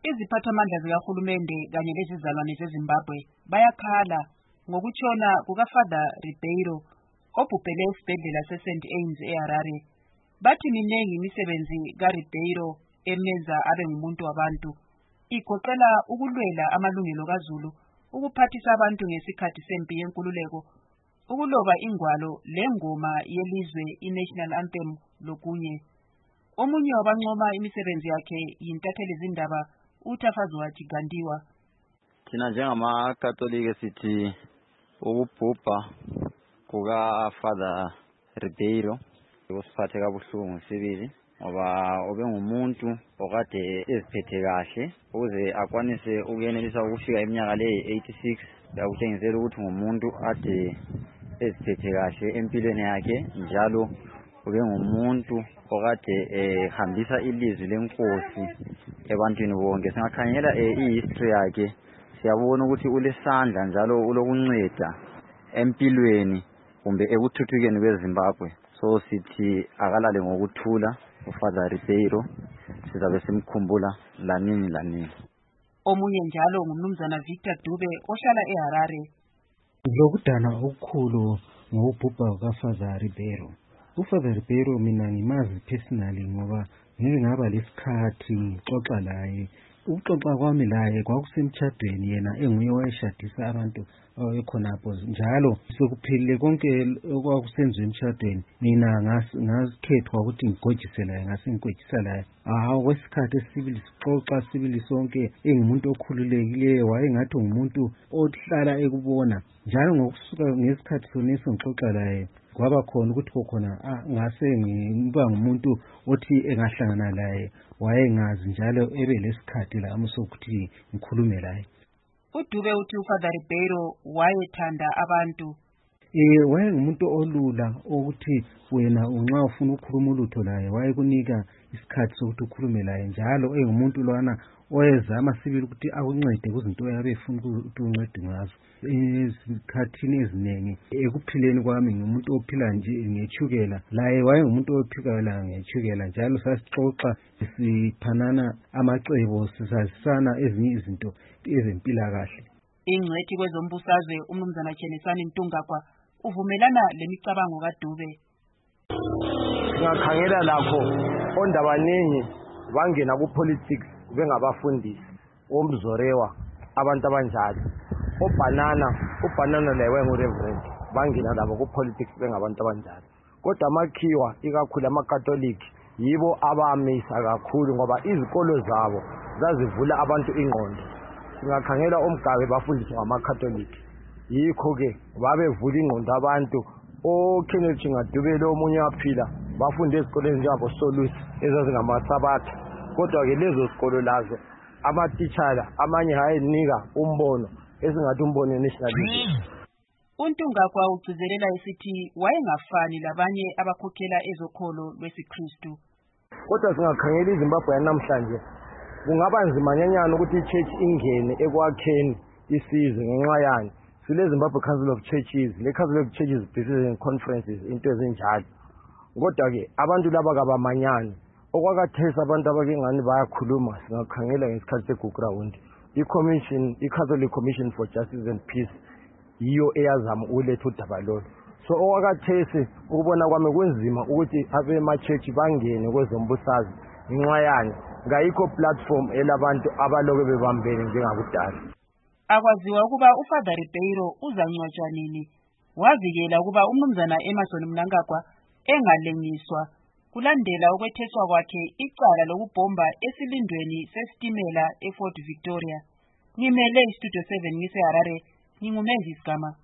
Iziphathamandla zikahulumende kanye lezizalwane zeZimbabwe bayakhala ngokutshona kukaFather Ribeiro obhubhele esibhedlela seSt Anne's eHarare. Bathi minengi imisebenzi kaRibeiro emenza abe ngumuntu wabantu, igoqela ukulwela amalungelo kaZulu, ukuphathisa abantu ngesikhathi sempi yenkululeko, ukuloba ingwalo lengoma yelizwe iNational Anthem lokunye. Omunye wabancoma imisebenzi yakhe yintatheli zindaba uThafazwaji Gandiwa. Thina njengamakatolika sithi ukubhubha kukaFather Ribeiro kusiphathe kabuhlungu sibili, ngoba ubengumuntu okade eziphethe kahle ukuze akwanise ukuyenelisa ukufika iminyaka le 86. Yakutshengisela ukuthi ngumuntu ade eziphethe kahle empilweni yakhe, njalo ubengumuntu okade ehambisa ilizwi lenkosi ebantwini bonke. Singakhangela i-history yakhe siyabona ukuthi ulesandla njalo ulokunceda empilweni kumbe ekuthuthukeni kweZimbabwe. So sithi akalale ngokuthula uFather Ribeiro, sizabe simkhumbula lanini lanini. Omunye njalo ngumnumzana Victor Dube ohlala eHarare. Lokudana okukhulu ngokubhubha kukaFather Ribeiro. UFather Ribeiro mina ngimazi personally ngoba ngeke ngaba lesikhathi ngixoxa laye. Ukuxoxa kwami laye kwakusemtshadweni, yena enguye wayeshadisa abantu ekhonapho, njalo sekuphelile konke okwakusenziwa emtshadweni mina ngasikhethwa ukuthi ngigojise laye, ngasengigojisa laye. Kwesikhathi esibili sixoxa sibili sonke, engumuntu okhululekileyo, wayengathi ngumuntu ohlala ekubona, njalo ngokusuka ngesikhathi soneso ngixoxa laye kwaba khona ukuthi khona ngase ngiba ngumuntu othi engahlangana laye wayengazi njalo ebe lesikhathi lami sokuthi ngikhulume laye. UDube uthi uFather Ribeiro wayethanda abantu. Wayengumuntu olula ukuthi wena nxa ufuna ukukhuluma ulutho laye wayekunika isikhathi sokuthi ukhulume laye, njalo engumuntu lwana oyezama sibili ukuthi akuncede kuzinto oyabe efuna ukuthi uncede ngazo. Ezikhathini eziningi ekuphileni kwami ngumuntu ophila nje ngethukela, laye wayengumuntu ophila ngethukela, njalo sasixoxa siphanana amacebo, sisazisana ezinye izinto ezempilakahle. Ingcwethi kwezombusazwe umnumzana Chenisani Ntungagwa uvumelana lemicabango kaDube. Singakhangela lakho ondabaningi bangena ku-politics bengabafundisi, omzorewa abantu abanjalo, uBanana laye wayengu-reverend, bangena labo ku-politics bengabantu abanjalo. Kodwa amakhiwa ikakhulu amakatoliki yibo abamisa kakhulu ngoba izikolo zabo zazivula abantu ingqondo. Singakhangela omgabe bafundiswa ngamakatoliki, yikho-ke babevula ingqondo abantu. oKenneth Chingadubele omunye waphila bafunde ezikoleni njengabo Solusi ezazingamasabatha, kodwa-ke lezo zikolo lazo amatitshala amanye hayenika umbono esingathi umbono nationalism. uNtungagwa ugcizelela esithi wayengafani labanye abakhokhela ezokholo lwesiKristu. Kodwa singakhangela iZimbabwe yanamhlanje kungaba nzima nyanyana ukuthi ichurch ingene ekwakheni isizwe ngenxa yani sile Zimbabwe Council of Churches, le Council of Churches decision conferences into ezinjalo. Kodwa-ke abantu laba kabamanyani okwakathesa abantu abake ngani bayakhuluma. Singakhangela ngesikhathi segurawundi i-Catholic Commission for Justice and Peace yiyo eyazama uletha udaba lolo. So okwakathesi ukubona kwami kunzima ukuthi abema-church bangene kwezombusazi ngenxa yani ngayikho platform elabantu abaloke bebambene njengakudala. Akwaziwa ukuba uFather Ribeiro uzangcwatshwa nini. Wavikela ukuba umnumzana Emmerson Mnangagwa engalengiswa kulandela ukwetheswa kwakhe icala lokubhomba esilindweni sesitimela eFort Victoria. Ngimele iStudio 7 ngiseHarare, ngingumezisi Gama.